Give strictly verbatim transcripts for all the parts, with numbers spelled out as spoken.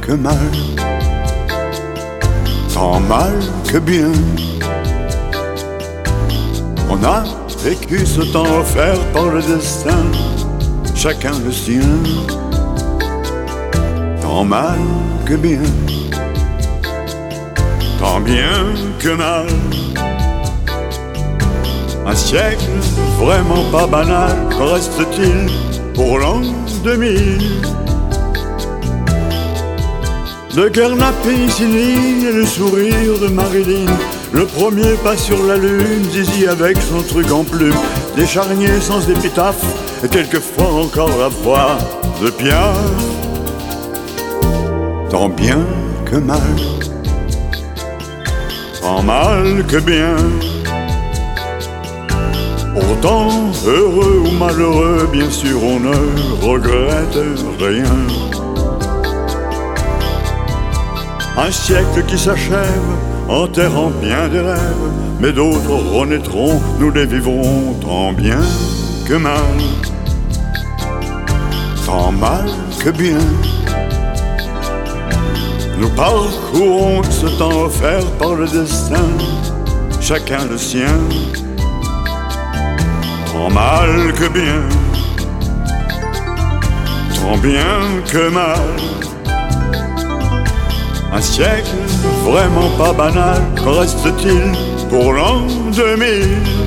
que mal, tant mal que bien. On a vécu ce temps offert par le destin, chacun le sien, tant mal que bien, tant bien que mal. Un siècle vraiment pas banal, qu'en reste-t-il pour l'an deux mille? De guerre Pénicilline et le sourire de Marilyn, le premier pas sur la lune, Zizi avec son truc en plume, des charniers sans épitaphe, et quelquefois encore la voix de Piaf. Tant bien que mal, tant mal que bien. Pourtant, heureux ou malheureux, bien sûr on ne regrette rien. Un siècle qui s'achève, enterrant bien des rêves, mais d'autres renaîtront, nous les vivrons tant bien que mal, tant mal que bien. Nous parcourons ce temps offert par le destin, chacun le sien, tant mal que bien, tant bien que mal. Un siècle vraiment pas banal, qu'en reste-t-il pour l'an deux mille?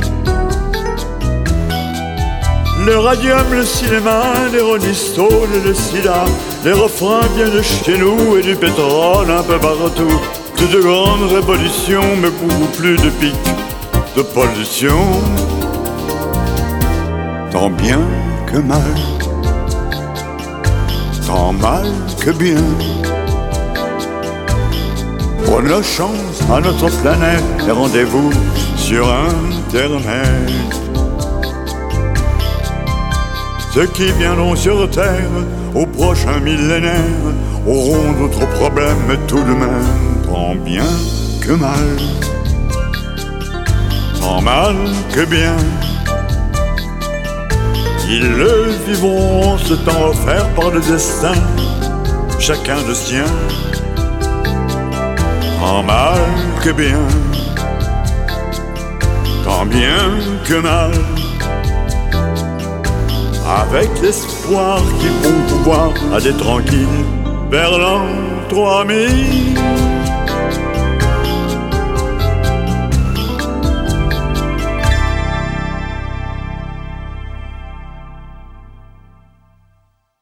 Le radium, le cinéma, les Rolling Stones et le sida, les refrains viennent de chez nous et du pétrole un peu partout. Toutes de grandes révolutions, mais beaucoup plus de pics de pollution. Tant bien que mal, tant mal que bien. Bonne chance à notre planète et rendez-vous sur Internet. Ceux qui viendront sur Terre au prochain millénaire auront d'autres problèmes, mais tout de même, tant bien que mal, tant mal que bien. Ils le vivront, ce temps offert par le destin, chacun le sien, tant mal que bien, tant bien que mal. Avec l'espoir qu'ils vont pouvoir aller tranquille vers l'an trois mille.